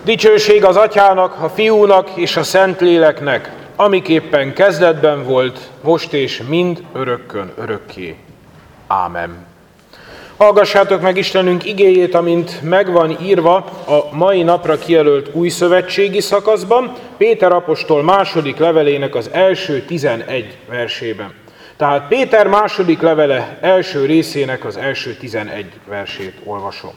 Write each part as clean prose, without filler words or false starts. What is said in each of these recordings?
Dicsőség az Atyának, a Fiúnak és a Szentléleknek, amiképpen kezdetben volt, most és mind örökkön örökké. Ámen. Hallgassátok meg Istenünk igéjét, amint megvan írva a mai napra kijelölt újszövetségi szakaszban, Péter apostol második levelének az első 11 versében. Tehát Péter második levele első részének az első 11 versét olvasom.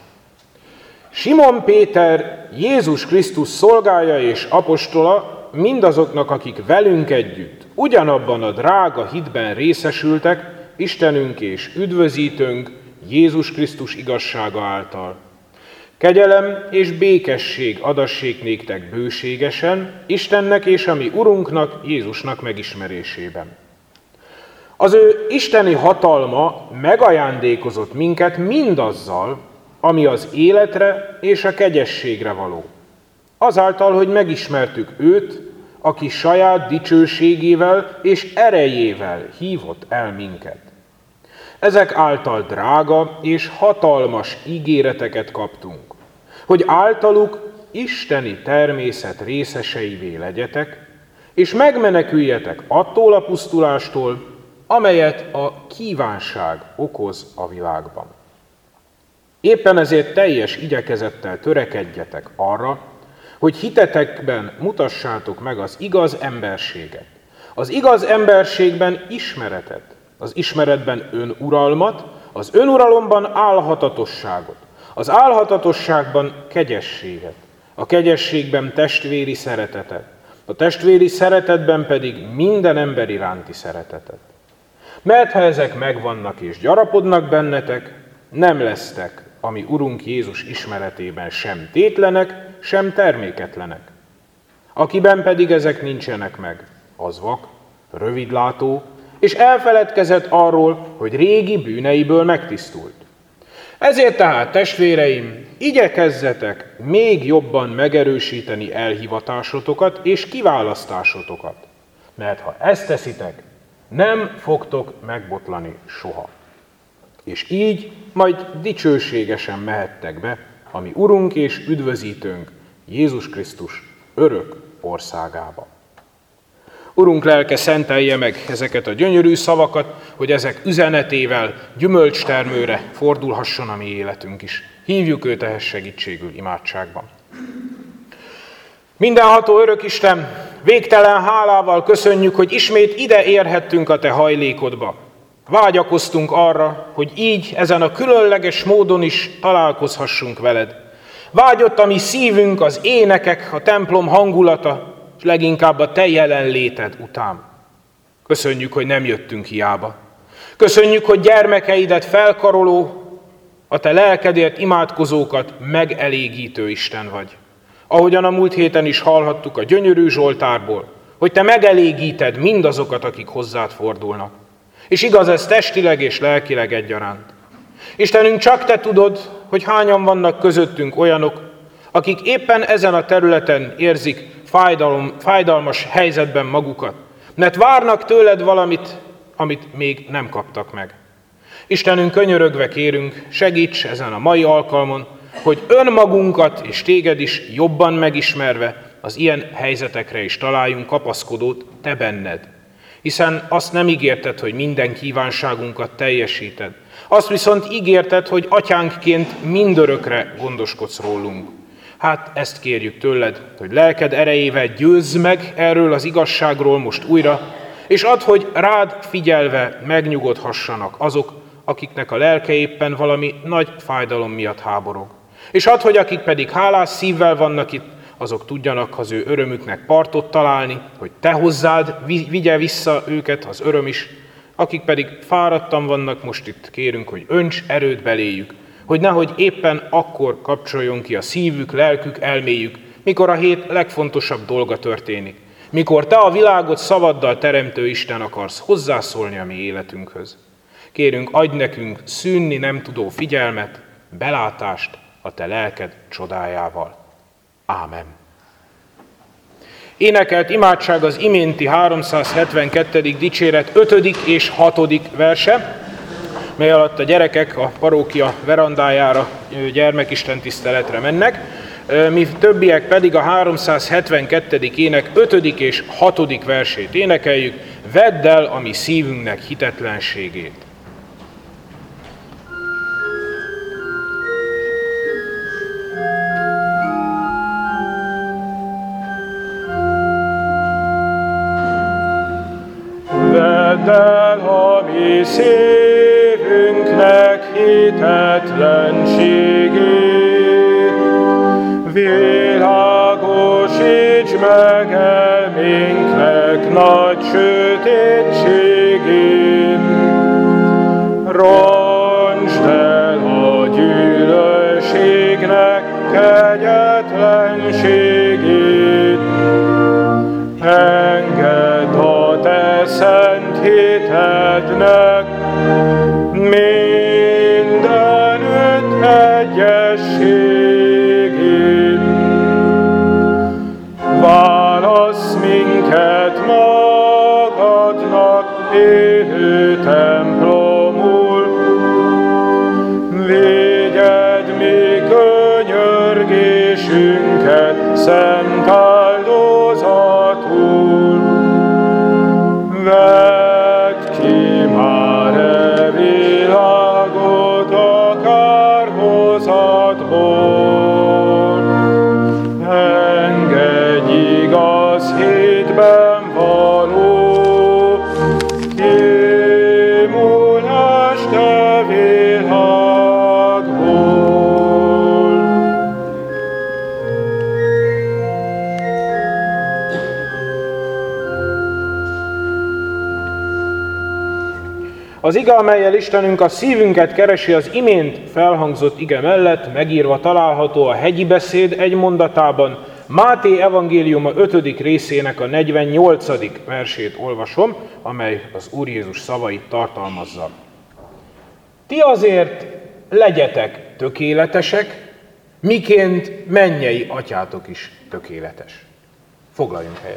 Simon Péter, Jézus Krisztus szolgája és apostola mindazoknak, akik velünk együtt ugyanabban a drága hitben részesültek, Istenünk és üdvözítőnk Jézus Krisztus igazsága által. Kegyelem és békesség adassék néktek bőségesen, Istennek és a mi Urunknak, Jézusnak megismerésében. Az ő isteni hatalma megajándékozott minket mindazzal, ami az életre és a kegyességre való. Azáltal, hogy megismertük őt, aki saját dicsőségével és erejével hívott el minket. Ezek által drága és hatalmas ígéreteket kaptunk, hogy általuk isteni természet részeseivé legyetek, és megmeneküljetek attól a pusztulástól, amelyet a kívánság okoz a világban. Éppen ezért teljes igyekezettel törekedjetek arra, hogy hitetekben mutassátok meg az igaz emberséget, az igaz emberségben ismeretet, az ismeretben önuralmat, az önuralomban álhatatosságot, az álhatatosságban kegyességet, a kegyességben testvéri szeretetet, a testvéri szeretetben pedig minden ember iránti szeretetet. Mert ha ezek megvannak és gyarapodnak bennetek, nem lesztek a mi Urunk Jézus ismeretében sem tétlenek, sem terméketlenek. Akiben pedig ezek nincsenek meg, az vak, rövidlátó, és elfeledkezett arról, hogy régi bűneiből megtisztult. Ezért tehát, testvéreim, igyekezzetek még jobban megerősíteni elhivatásotokat és kiválasztásotokat, mert ha ezt teszitek, nem fogtok megbotlani soha. És így majd dicsőségesen mehettek be a mi Urunk és üdvözítőnk, Jézus Krisztus örök országába. Urunk lelke szentelje meg ezeket a gyönyörű szavakat, hogy ezek üzenetével gyümölcstermőre fordulhasson a mi életünk is. Hívjuk őt ehhez segítségül imádságban. Mindenható örök Isten, végtelen hálával köszönjük, hogy ismét ide érhettünk a te hajlékodba. Vágyakoztunk arra, hogy így ezen a különleges módon is találkozhassunk veled. Vágyott a mi szívünk, az énekek, a templom hangulata, és leginkább a te jelenléted után. Köszönjük, hogy nem jöttünk hiába. Köszönjük, hogy gyermekeidet felkaroló, a te lelkedért imádkozókat megelégítő Isten vagy. Ahogyan a múlt héten is hallhattuk a gyönyörű Zsoltárból, hogy te megelégíted mindazokat, akik hozzád fordulnak. És igaz ez testileg és lelkileg egyaránt. Istenünk, csak te tudod, hogy hányan vannak közöttünk olyanok, akik éppen ezen a területen érzik fájdalmas helyzetben magukat, mert várnak tőled valamit, amit még nem kaptak meg. Istenünk, könyörögve kérünk, segíts ezen a mai alkalmon, hogy önmagunkat és téged is jobban megismerve az ilyen helyzetekre is találjunk kapaszkodót te benned. Hiszen azt nem ígérted, hogy minden kívánságunkat teljesíted. Azt viszont ígérted, hogy atyánkként mindörökre gondoskodsz rólunk. Hát ezt kérjük tőled, hogy lelked erejével győzz meg erről az igazságról most újra, és add, hogy rád figyelve megnyugodhassanak azok, akiknek a lelke éppen valami nagy fájdalom miatt háborog. És add, hogy akik pedig hálás szívvel vannak itt, azok tudjanak az ő örömüknek partot találni, hogy te hozzád vigye vissza őket az öröm is, akik pedig fáradtan vannak most itt, kérünk, hogy önts erőt beléjük, hogy nehogy éppen akkor kapcsoljon ki a szívük, lelkük, elméjük, mikor a hét legfontosabb dolga történik, mikor te a világot szavaddal teremtő Isten akarsz hozzászólni a mi életünkhöz. Kérünk, adj nekünk szűnni nem tudó figyelmet, belátást a te lelked csodájával. Ámen. Énekelt imádság az iménti 372. dicséret 5. és 6. verse, mely alatt a gyerekek a parókia verandájára gyermekisten tiszteletre mennek. mi többiek pedig a 372. ének 5. és 6. versét énekeljük, vedd el a mi szívünknek hitetlenségét. Vedd el a mi szívünknek hitetlenségét, világosíts meg elménknek nagy sötétségét, rontsd el a gyűlölségnek kegyetlenségét, engedd a te szent hitednek mindenütt egyességét. Válasz minket magadnak élő templomul, védjed mi könyörgésünket szent áldozatul. Vedd ki már e világot a kárhozatból, engedj igaz hitben való kimulást a világból. Az ige, amellyel Istenünk a szívünket keresi, az imént felhangzott ige mellett megírva található a hegyi beszéd egy mondatában. Máté evangéliuma 5. részének a 48. versét olvasom, amely az Úr Jézus szavait tartalmazza. Ti azért legyetek tökéletesek, miként mennyei atyátok is tökéletes. Foglaljunk helyet.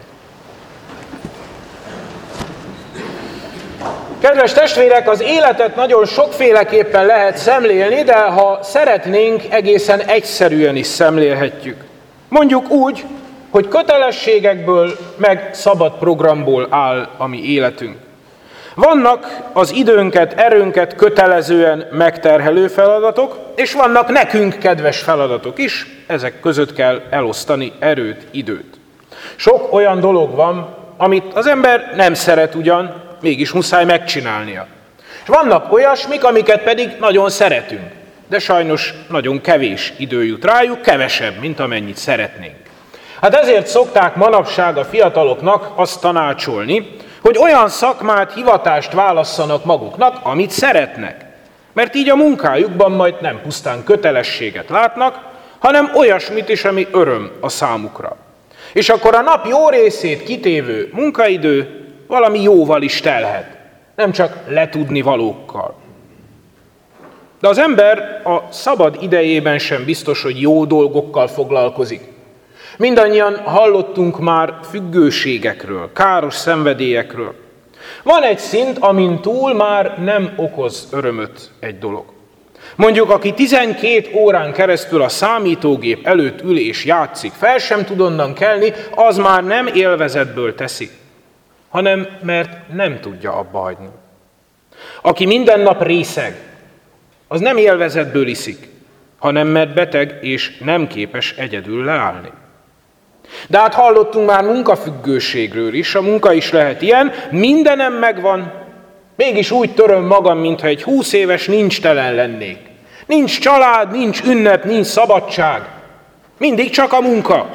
Kedves testvérek, az életet nagyon sokféleképpen lehet szemlélni, de ha szeretnénk, egészen egyszerűen is szemlélhetjük. Mondjuk úgy, hogy kötelességekből meg szabad programból áll a mi életünk. Vannak az időnket, erőnket kötelezően megterhelő feladatok, és vannak nekünk kedves feladatok is, ezek között kell elosztani erőt, időt. Sok olyan dolog van, amit az ember nem szeret ugyan, mégis muszáj megcsinálnia. És vannak olyasmik, amiket pedig nagyon szeretünk, de sajnos nagyon kevés idő jut rájuk, kevesebb, mint amennyit szeretnénk. Hát ezért szokták manapság a fiataloknak azt tanácsolni, hogy olyan szakmát, hivatást válasszanak maguknak, amit szeretnek. Mert így a munkájukban majd nem pusztán kötelességet látnak, hanem olyasmit is, ami öröm a számukra. És akkor a nap jó részét kitévő munkaidő valami jóval is telhet, nem csak letudni valókkal. De az ember a szabad idejében sem biztos, hogy jó dolgokkal foglalkozik. Mindannyian hallottunk már függőségekről, káros szenvedélyekről. Van egy szint, amin túl már nem okoz örömöt egy dolog. Mondjuk, aki 12 órán keresztül a számítógép előtt ül és játszik, fel sem tud onnan kelni, az már nem élvezetből teszi, hanem mert nem tudja abba hagyni. Aki minden nap részeg, az nem élvezetből iszik, hanem mert beteg és nem képes egyedül leállni. De hát hallottunk már munkafüggőségről is, a munka is lehet ilyen, mindenem megvan, mégis úgy töröm magam, mintha egy 20 éves nincstelen lennék. Nincs család, nincs ünnep, nincs szabadság, mindig csak a munka.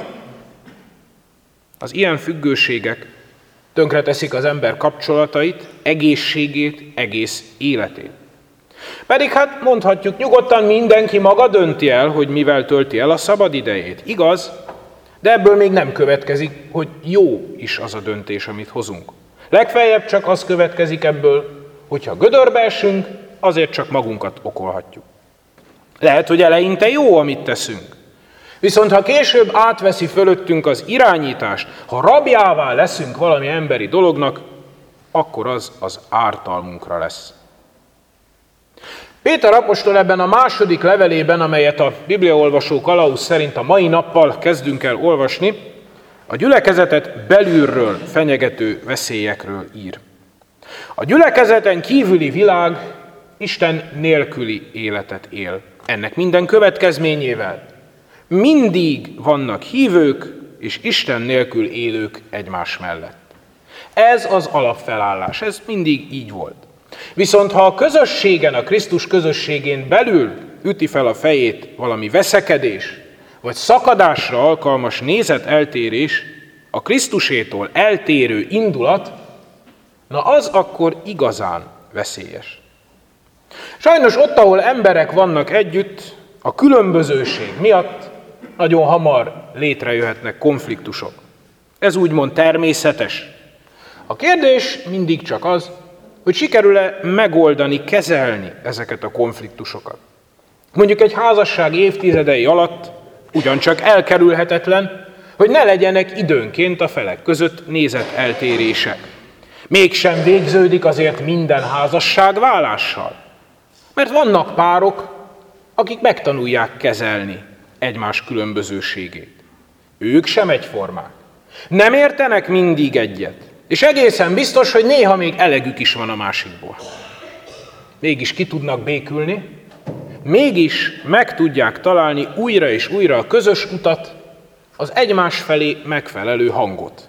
Az ilyen függőségek tönkreteszik az ember kapcsolatait, egészségét, egész életét. Pedig hát mondhatjuk nyugodtan, mindenki maga dönti el, hogy mivel tölti el a szabad idejét. Igaz, de ebből még nem következik, hogy jó is az a döntés, amit hozunk. Legfeljebb csak az következik ebből, hogyha gödörbe esünk, azért csak magunkat okolhatjuk. Lehet, hogy eleinte jó, amit teszünk. Viszont ha később átveszi fölöttünk az irányítást, ha rabjává leszünk valami emberi dolognak, akkor az ártalmunkra lesz. Péter apostol ebben a második levelében, amelyet a bibliaolvasó kalauz szerint a mai nappal kezdünk el olvasni, a gyülekezetet belülről fenyegető veszélyekről ír. A gyülekezeten kívüli világ Isten nélküli életet él. Ennek minden következményével mindig vannak hívők és Isten nélkül élők egymás mellett. Ez az alapfelállás, ez mindig így volt. Viszont ha a közösségen, a Krisztus közösségén belül üti fel a fejét valami veszekedés, vagy szakadásra alkalmas nézeteltérés, a Krisztusétól eltérő indulat, na az akkor igazán veszélyes. Sajnos ott, ahol emberek vannak együtt, a különbözőség miatt nagyon hamar létrejöhetnek konfliktusok. Ez úgymond természetes. A kérdés mindig csak az, hogy sikerül-e megoldani, kezelni ezeket a konfliktusokat. Mondjuk egy házasság évtizedei alatt ugyancsak elkerülhetetlen, hogy ne legyenek időnként a felek között nézeteltérések. Mégsem végződik azért minden házasság válással. Mert vannak párok, akik megtanulják kezelni egymás különbözőségét. Ők sem egyformák. Nem értenek mindig egyet. És egészen biztos, hogy néha még elegük is van a másikból. Mégis ki tudnak békülni, mégis meg tudják találni újra és újra a közös utat, az egymás felé megfelelő hangot.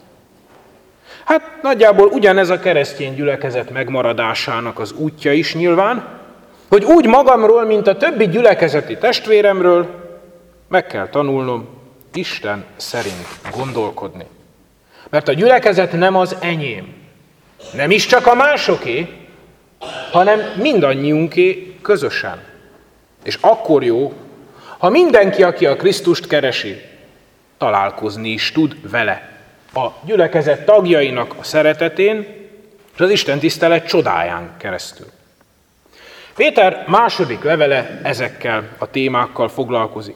Hát nagyjából ugyanez a keresztény gyülekezet megmaradásának az útja is nyilván, hogy úgy magamról, mint a többi gyülekezeti testvéremről meg kell tanulnom Isten szerint gondolkodni. Mert a gyülekezet nem az enyém, nem is csak a másoké, hanem mindannyiunké közösen. És akkor jó, ha mindenki, aki a Krisztust keresi, találkozni is tud vele. A gyülekezet tagjainak a szeretetén és az Isten tisztelet csodáján keresztül. Péter második levele ezekkel a témákkal foglalkozik.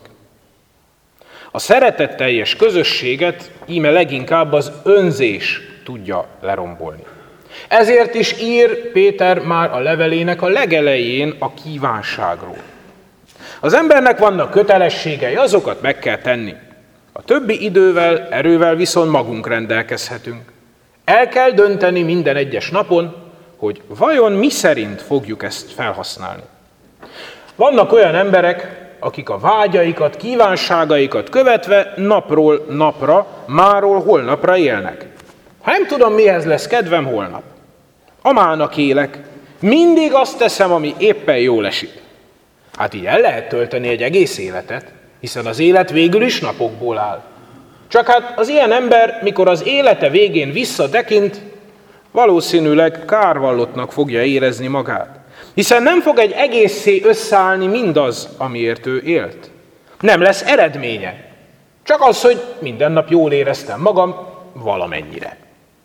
A szeretetteljes közösséget íme leginkább az önzés tudja lerombolni. Ezért is ír Péter már a levelének a legelején a kívánságról. Az embernek vannak kötelességei, azokat meg kell tenni. A többi idővel, erővel viszont magunk rendelkezhetünk. El kell dönteni minden egyes napon, hogy vajon mi szerint fogjuk ezt felhasználni. Vannak olyan emberek, akik a vágyaikat, kívánságaikat követve napról napra, máról holnapra élnek. Ha nem tudom, mihez lesz kedvem holnap. Amának élek, mindig azt teszem, ami éppen jól esik. Hát így el lehet tölteni egy egész életet, hiszen az élet végül is napokból áll. Csak hát az ilyen ember, mikor az élete végén visszatekint, valószínűleg kárvallottnak fogja érezni magát. Hiszen nem fog egy egészé összeállni mindaz, amiért ő élt. Nem lesz eredménye. Csak az, hogy minden nap jól éreztem magam valamennyire.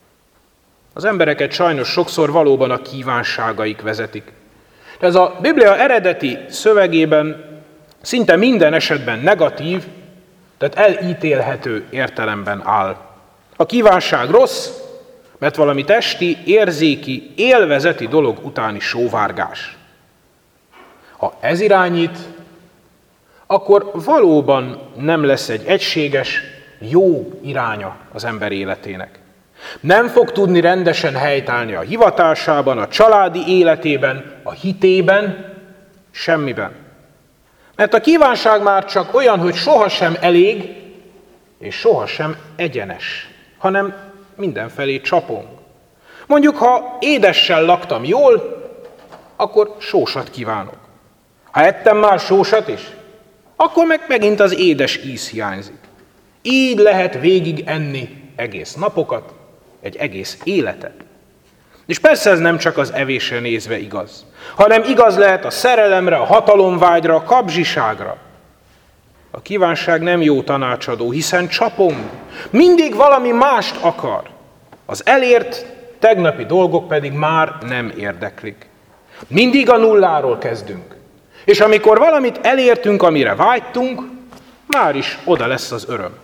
Az embereket sajnos sokszor valóban a kívánságaik vezetik. De ez a Biblia eredeti szövegében szinte minden esetben negatív, tehát elítélhető értelemben áll. A kívánság rossz, mert valami testi, érzéki, élvezeti dolog utáni sóvárgás. Ha ez irányít, akkor valóban nem lesz egy egységes, jó iránya az ember életének. Nem fog tudni rendesen helytállni a hivatásában, a családi életében, a hitében, semmiben. Mert a kívánság már csak olyan, hogy sohasem elég, és sohasem egyenes, hanem mindenfelé csapong. Mondjuk, ha édessel laktam jól, akkor sósat kívánok. Ha ettem már sósat is, akkor meg megint az édes íz hiányzik. Így lehet végig enni egész napokat, egy egész életet. És persze ez nem csak az evésre nézve igaz, hanem igaz lehet a szerelemre, a hatalomvágyra, a kapzsiságra. A kívánság nem jó tanácsadó, hiszen csapong. Mindig valami mást akar. Az elért tegnapi dolgok pedig már nem érdeklik. Mindig a nulláról kezdünk. És amikor valamit elértünk, amire vágytunk, már is oda lesz az öröm.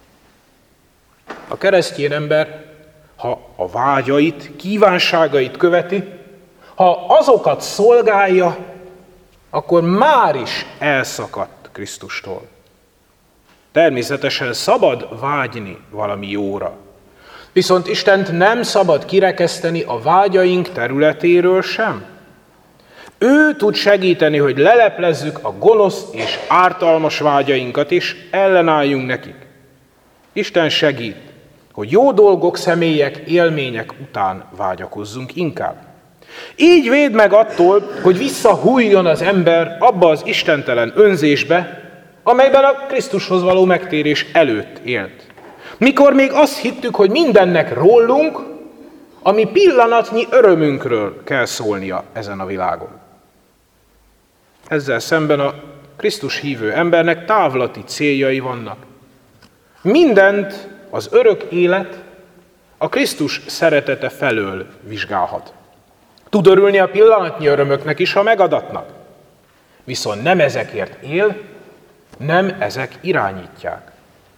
A keresztény ember, ha a vágyait, kívánságait követi, ha azokat szolgálja, akkor már is elszakadt Krisztustól. Természetesen szabad vágyni valami jóra. Viszont Istent nem szabad kirekeszteni a vágyaink területéről sem. Ő tud segíteni, hogy leleplezzük a gonosz és ártalmas vágyainkat, és ellenálljunk nekik. Isten segít, hogy jó dolgok, személyek, élmények után vágyakozzunk inkább. Így véd meg attól, hogy visszahújjon az ember abba az istentelen önzésbe, amelyben a Krisztushoz való megtérés előtt élt. Mikor még azt hittük, hogy mindennek rólunk, ami pillanatnyi örömünkről kell szólnia ezen a világon. Ezzel szemben a Krisztus hívő embernek távlati céljai vannak. Mindent az örök élet a Krisztus szeretete felől vizsgálhat. Tud örülni a pillanatnyi örömöknek is, ha megadatnak. Viszont nem ezekért él, nem ezek irányítják.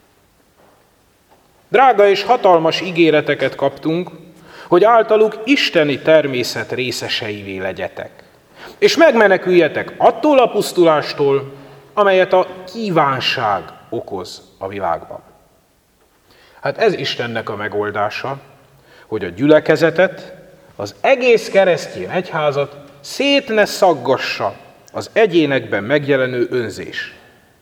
Drága és hatalmas ígéreteket kaptunk, hogy általuk isteni természet részeseivé legyetek, és megmeneküljetek attól a pusztulástól, amelyet a kívánság okoz a világban. Hát ez Istennek a megoldása, hogy a gyülekezetet, az egész keresztény egyházat szét ne szaggassa az egyénekben megjelenő önzés.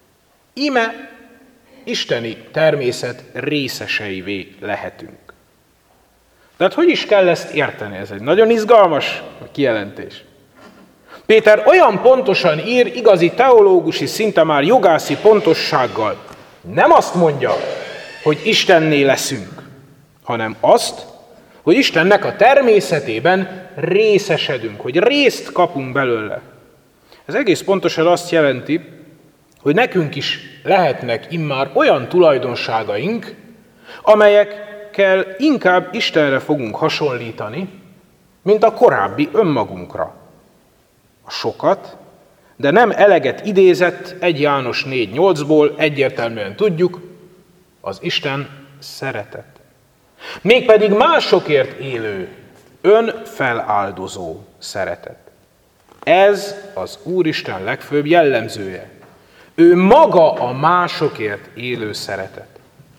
Íme isteni természet részeseivé lehetünk. Tehát hogy is kell ezt érteni? Ez egy nagyon izgalmas kijelentés. Péter olyan pontosan ír, igazi teológusi, szinte már jogászi pontossággal. Nem azt mondja, hogy Istenné leszünk, hanem azt, hogy Istennek a természetében részesedünk, hogy részt kapunk belőle. Ez egész pontosan azt jelenti, hogy nekünk is lehetnek immár olyan tulajdonságaink, amelyekkel inkább Istenre fogunk hasonlítani, mint a korábbi önmagunkra. A sokat, de nem eleget idézett 1 János 4:8-ból egyértelműen tudjuk, az Isten szeretet. Mégpedig másokért élő, önfeláldozó szeretet. Ez az Úristen legfőbb jellemzője. Ő maga a másokért élő szeretet.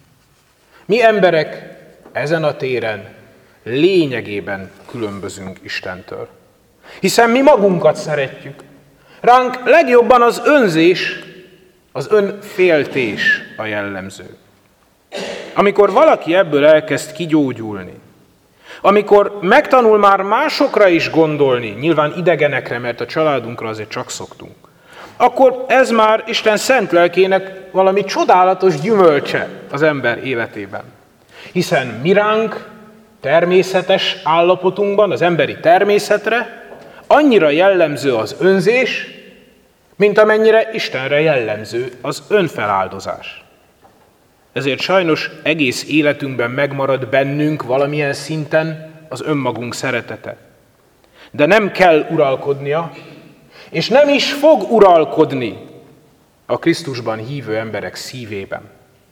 Mi emberek ezen a téren lényegében különbözünk Istentől. Hiszen mi magunkat szeretjük. Ránk legjobban az önzés, az önféltés a jellemző. Amikor valaki ebből elkezd kigyógyulni, amikor megtanul már másokra is gondolni, nyilván idegenekre, mert a családunkra azért csak szoktunk, akkor ez már Isten szent lelkének valami csodálatos gyümölcse az ember életében. Hiszen mi ránk természetes állapotunkban, az emberi természetre annyira jellemző az önzés, mint amennyire Istenre jellemző az önfeláldozás. Ezért sajnos egész életünkben megmarad bennünk valamilyen szinten az önmagunk szeretete. De nem kell uralkodnia, és nem is fog uralkodni a Krisztusban hívő emberek szívében.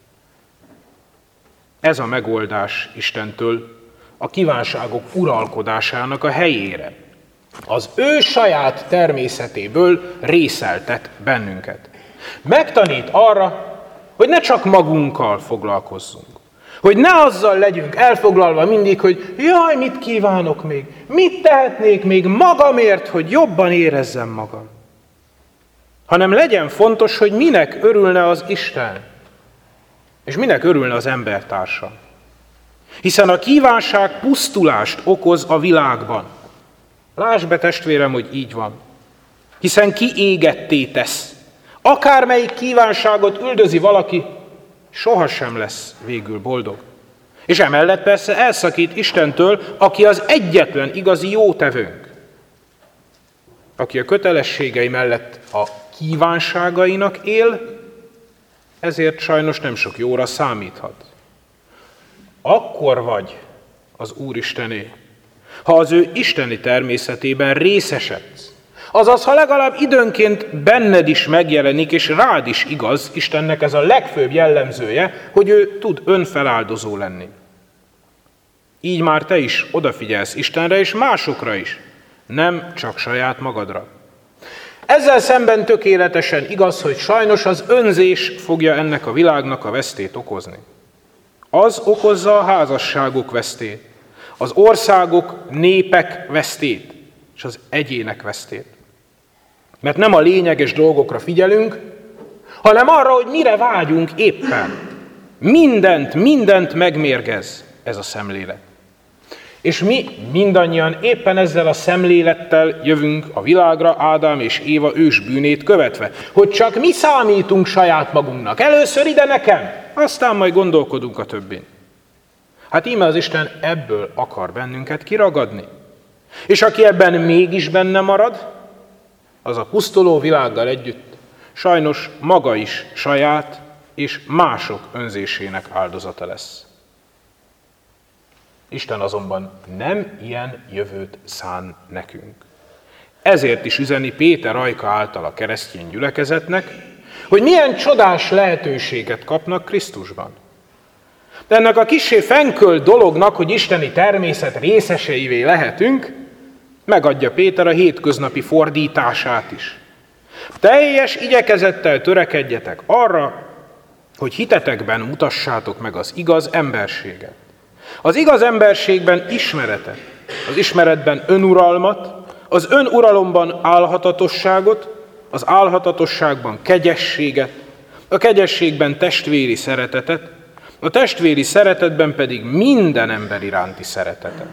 Ez a megoldás Istentől a kívánságok uralkodásának a helyére. Az ő saját természetéből részeltet bennünket. Megtanít arra, hogy ne csak magunkkal foglalkozzunk. Hogy ne azzal legyünk elfoglalva mindig, hogy jaj, mit kívánok még, mit tehetnék még magamért, hogy jobban érezzem magam. Hanem legyen fontos, hogy minek örülne az Isten, és minek örülne az embertársa. Hiszen a kívánság pusztulást okoz a világban. Lásd be, testvérem, hogy így van. Hiszen kiégetté tesz. Akármelyik kívánságot üldözi valaki, sohasem lesz végül boldog. És emellett persze elszakít Istentől, aki az egyetlen igazi jótevőnk. Aki a kötelességei mellett a kívánságainak él, ezért sajnos nem sok jóra számíthat. Akkor vagy az Úristené, ha az ő isteni természetében részesedsz. Azaz, ha legalább időnként benned is megjelenik, és rád is igaz, Istennek ez a legfőbb jellemzője, hogy ő tud önfeláldozó lenni. Így már te is odafigyelsz Istenre és másokra is, nem csak saját magadra. Ezzel szemben tökéletesen igaz, hogy sajnos az önzés fogja ennek a világnak a vesztét okozni. Az okozza a házasságok vesztét, az országok, népek vesztét, és az egyének vesztét. Mert nem a lényeges dolgokra figyelünk, hanem arra, hogy mire vágyunk éppen. Mindent megmérgez ez a szemlélet. És mi mindannyian éppen ezzel a szemlélettel jövünk a világra, Ádám és Éva ősbűnét követve, hogy csak mi számítunk saját magunknak. Először ide nekem, aztán majd gondolkodunk a többin. Hát íme az Isten ebből akar bennünket kiragadni. És aki ebben mégis benne marad, az a pusztuló világgal együtt sajnos maga is saját és mások önzésének áldozata lesz. Isten azonban nem ilyen jövőt szán nekünk. Ezért is üzeni Péter ajka által a keresztény gyülekezetnek, hogy milyen csodás lehetőséget kapnak Krisztusban. De ennek a kissé fenkölt dolognak, hogy isteni természet részeseivé lehetünk, megadja Péter a hétköznapi fordítását is. Teljes igyekezettel törekedjetek arra, hogy hitetekben mutassátok meg az igaz emberséget. Az igaz emberségben ismeretet, az ismeretben önuralmat, az önuralomban álhatatosságot, az álhatatosságban kegyességet, a kegyességben testvéri szeretetet, a testvéri szeretetben pedig minden ember iránti szeretetet.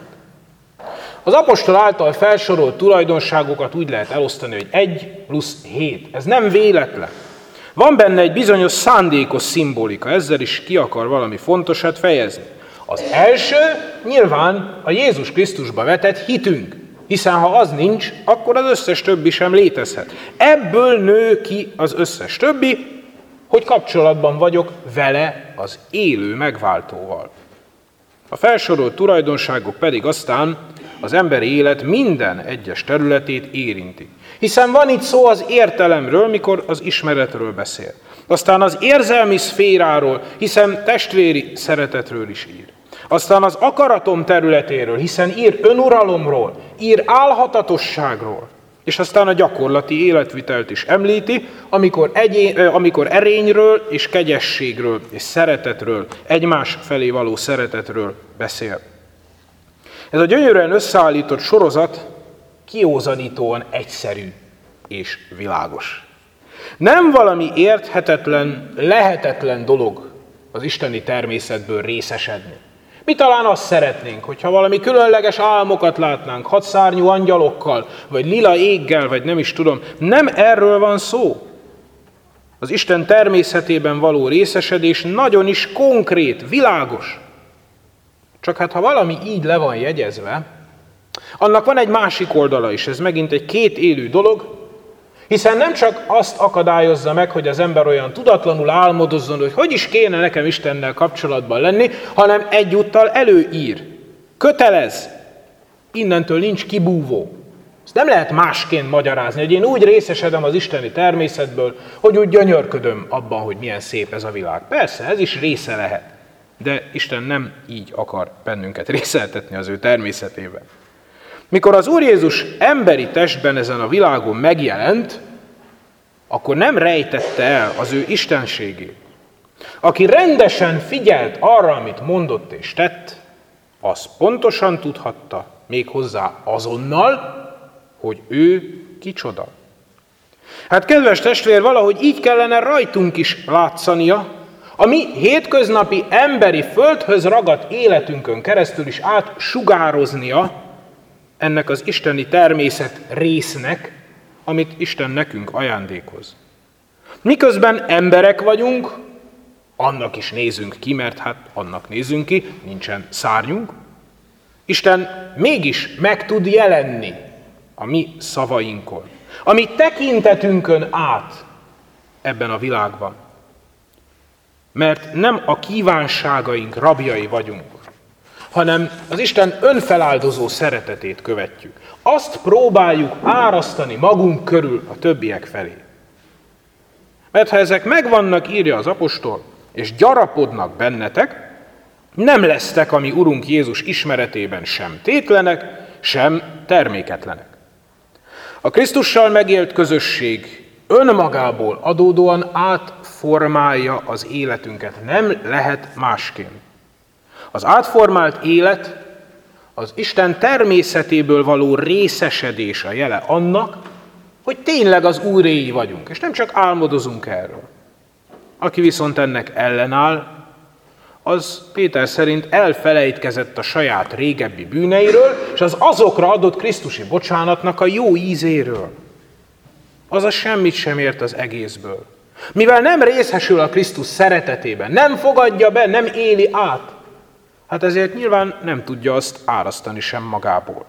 Az apostol által felsorolt tulajdonságokat úgy lehet elosztani, hogy 1+7. Ez nem véletlen. Van benne egy bizonyos szándékos szimbolika, ezzel is ki akar valami fontosat fejezni. Az első nyilván a Jézus Krisztusba vetett hitünk, hiszen ha az nincs, akkor az összes többi sem létezhet. Ebből nő ki az összes többi, hogy kapcsolatban vagyok vele, az élő megváltóval. A felsorolt tulajdonságok pedig aztán az emberi élet minden egyes területét érinti. Hiszen van itt szó az értelemről, mikor az ismeretről beszél. Aztán az érzelmi szféráról, hiszen testvéri szeretetről is ír. Aztán az akaratom területéről, hiszen ír önuralomról, ír álhatatosságról. És aztán a gyakorlati életvitelt is említi, amikor erényről és kegyességről és szeretetről, egymás felé való szeretetről beszél. Ez a gyönyörűen összeállított sorozat kiózanítóan egyszerű és világos. Nem valami érthetetlen, lehetetlen dolog az isteni természetből részesedni. Mi talán azt szeretnénk, hogyha valami különleges álmokat látnánk, hatszárnyú angyalokkal, vagy lila éggel, vagy nem is tudom. Nem erről van szó. Az Isten természetében való részesedés nagyon is konkrét, világos. Csak hát ha valami így le van jegyezve, annak van egy másik oldala is, ez megint egy kétélű dolog, hiszen nem csak azt akadályozza meg, hogy az ember olyan tudatlanul álmodozzon, hogy is kéne nekem Istennel kapcsolatban lenni, hanem egyúttal előír, kötelez, innentől nincs kibúvó. Ezt nem lehet másként magyarázni, hogy én úgy részesedem az isteni természetből, hogy úgy gyönyörködöm abban, hogy milyen szép ez a világ. Persze, ez is része lehet, de Isten nem így akar bennünket részeltetni az ő természetében. Mikor az Úr Jézus emberi testben ezen a világon megjelent, akkor nem rejtette el az ő istenségét. Aki rendesen figyelt arra, amit mondott és tett, az pontosan tudhatta, méghozzá azonnal, hogy ő kicsoda. Hát kedves testvér, valahogy így kellene rajtunk is látszania, a mi hétköznapi emberi földhöz ragadt életünkön keresztül is átsugároznia ennek az isteni természet résznek, amit Isten nekünk ajándékoz. Miközben emberek vagyunk, annak is nézünk ki, mert hát annak nézünk ki, nincsen szárnyunk, Isten mégis meg tud jelenni a mi szavainkon, a mi tekintetünkön át ebben a világban. Mert nem a kívánságaink rabjai vagyunk, hanem az Isten önfeláldozó szeretetét követjük. Azt próbáljuk árasztani magunk körül a többiek felé. Mert ha ezek megvannak, írja az apostol, és gyarapodnak bennetek, nem lesztek a mi Urunk Jézus ismeretében sem tétlenek, sem terméketlenek. A Krisztussal megélt közösség önmagából adódóan átformálja az életünket. Nem lehet másként. Az átformált élet az Isten természetéből való részesedés a jele annak, hogy tényleg az Úréi vagyunk, és nem csak álmodozunk erről. Aki viszont ennek ellenáll, az Péter szerint elfelejtkezett a saját régebbi bűneiről, és az azokra adott krisztusi bocsánatnak a jó ízéről. Azaz semmit sem ért az egészből. Mivel nem részesül a Krisztus szeretetében, nem fogadja be, nem éli át, hát ezért nyilván nem tudja azt árasztani sem magából.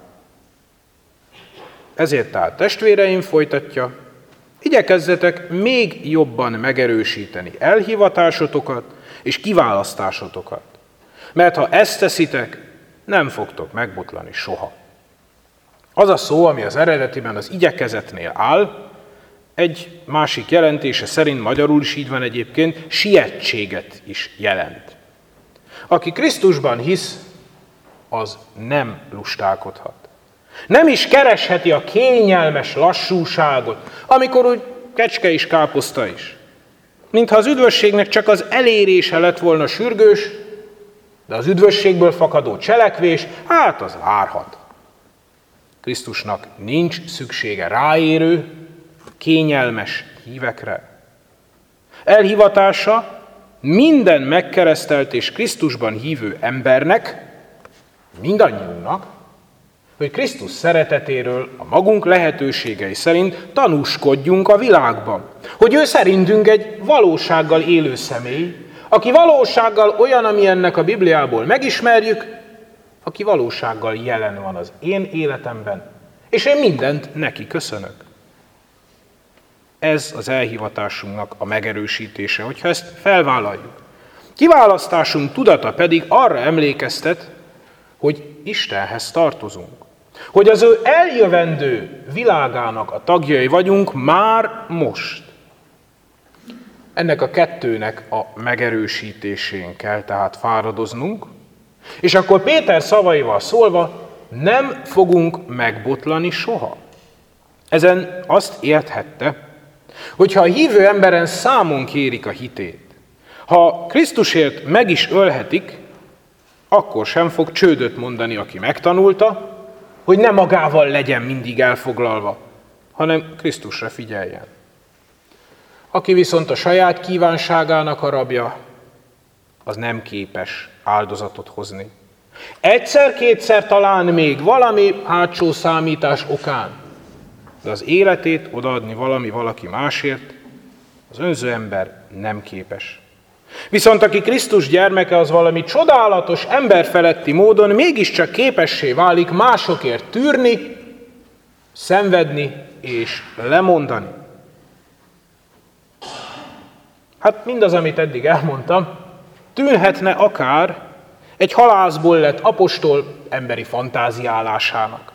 Ezért tehát, testvéreim, folytatja, igyekezzetek még jobban megerősíteni elhivatásotokat és kiválasztásotokat, mert ha ezt teszitek, nem fogtok megbotlani soha. Az a szó, ami az eredetiben az igyekezetnél áll, egy másik jelentése szerint, magyarul is így van egyébként, sietséget is jelent. Aki Krisztusban hisz, az nem lustálkodhat. Nem is keresheti a kényelmes lassúságot, amikor úgy kecske is, káposzta is. Mintha az üdvösségnek csak az elérése lett volna sürgős, de az üdvösségből fakadó cselekvés, hát az várhat. Krisztusnak nincs szüksége ráérő, kényelmes hívekre. Elhivatása minden megkeresztelt és Krisztusban hívő embernek, mindannyiunknak, hogy Krisztus szeretetéről a magunk lehetőségei szerint tanúskodjunk a világban. Hogy ő szerintünk egy valósággal élő személy, aki valósággal olyan, amilyennek a Bibliából megismerjük, aki valósággal jelen van az én életemben, és én mindent neki köszönök. Ez az elhivatásunknak a megerősítése, hogyha ezt felvállaljuk. Kiválasztásunk tudata pedig arra emlékeztet, hogy Istenhez tartozunk. Hogy az ő eljövendő világának a tagjai vagyunk már most. Ennek a kettőnek a megerősítésén kell tehát fáradoznunk, és akkor Péter szavaival szólva nem fogunk megbotlani soha. Ezen azt érthette, hogyha a hívő emberen számon kérik a hitét, ha Krisztusért meg is ölhetik, akkor sem fog csődöt mondani, aki megtanulta, hogy ne magával legyen mindig elfoglalva, hanem Krisztusra figyeljen. Aki viszont a saját kívánságának a rabja, az nem képes áldozatot hozni. Egyszer-kétszer talán még valami hátsó számítás okán, de az életét odaadni valaki másért, az önző ember nem képes. Viszont aki Krisztus gyermeke, az valami csodálatos, emberfeletti módon mégiscsak képessé válik másokért tűrni, szenvedni és lemondani. Hát mindaz, amit eddig elmondtam, tűnhetne akár egy halászból lett apostol emberi fantáziálásának.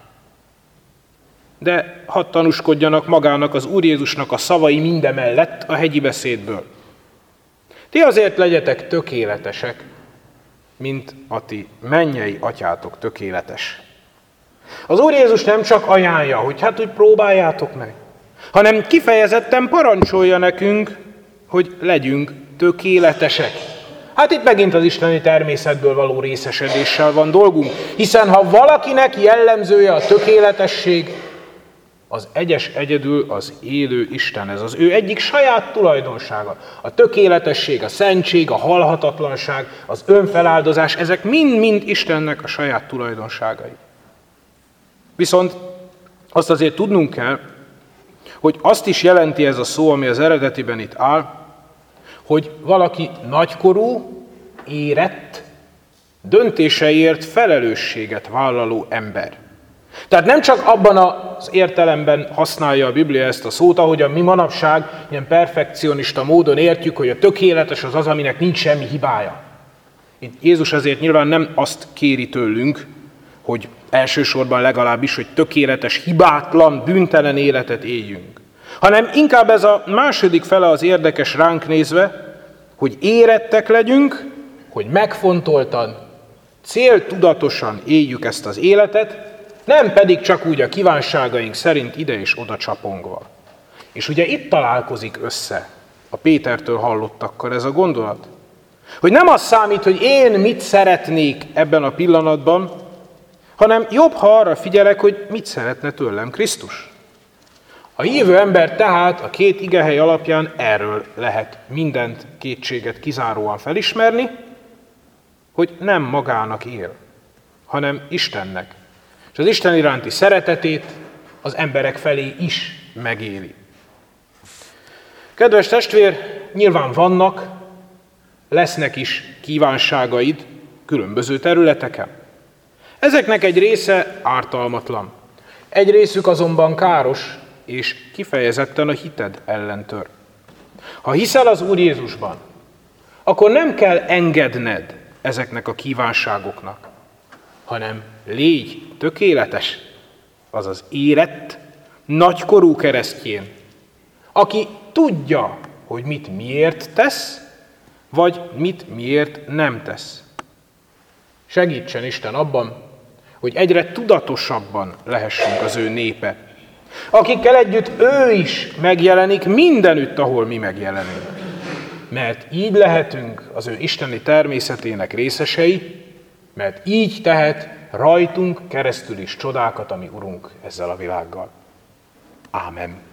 De hadd tanúskodjanak magának az Úr Jézusnak a szavai mindemellett a hegyi beszédből. Ti azért legyetek tökéletesek, mint a ti mennyei atyátok tökéletes. Az Úr Jézus nem csak ajánlja, hogy úgy próbáljátok meg, hanem kifejezetten parancsolja nekünk, hogy legyünk tökéletesek. Hát itt megint az isteni természetből való részesedéssel van dolgunk, hiszen ha valakinek jellemzője a tökéletesség, az egyedül az élő Isten, ez az ő egyik saját tulajdonsága. A tökéletesség, a szentség, a halhatatlanság, az önfeláldozás, ezek mind-mind Istennek a saját tulajdonságai. Viszont azt azért tudnunk kell, hogy azt is jelenti ez a szó, ami az eredetiben itt áll, hogy valaki nagykorú, érett, döntéseiért felelősséget vállaló ember. Tehát nem csak abban az értelemben használja a Biblia ezt a szót, ahogy a mi manapság ilyen perfekcionista módon értjük, hogy a tökéletes az az, aminek nincs semmi hibája. Itt Jézus azért nyilván nem azt kéri tőlünk, hogy elsősorban legalábbis, hogy tökéletes, hibátlan, bűntelen életet éljünk. Hanem inkább ez a második fele az érdekes ránk nézve, hogy érettek legyünk, hogy megfontoltan, céltudatosan éljük ezt az életet, nem pedig csak úgy a kívánságaink szerint ide és oda csapongva. És ugye itt találkozik össze a Pétertől hallottakkal ez a gondolat, hogy nem az számít, hogy én mit szeretnék ebben a pillanatban, hanem jobb, ha arra figyelek, hogy mit szeretne tőlem Krisztus. A hívő ember tehát a két igehely alapján erről lehet mindent, kétséget kizáróan felismerni, hogy nem magának él, hanem Istennek. És az Isten iránti szeretetét az emberek felé is megéli. Kedves testvér, nyilván vannak, lesznek is kívánságaid különböző területeken. Ezeknek egy része ártalmatlan. Egy részük azonban káros, és kifejezetten a hited ellen tör. Ha hiszel az Úr Jézusban, akkor nem kell engedned ezeknek a kívánságoknak, hanem légy tökéletes, azaz érett, nagykorú keresztjén, aki tudja, hogy mit miért tesz, vagy mit miért nem tesz. Segítsen Isten abban, hogy egyre tudatosabban lehessünk az ő népe, akikkel együtt ő is megjelenik mindenütt, ahol mi megjelenünk. Mert így lehetünk az ő isteni természetének részesei, mert így tehet rajtunk keresztül is csodákat a mi Urunk ezzel a világgal. Ámen.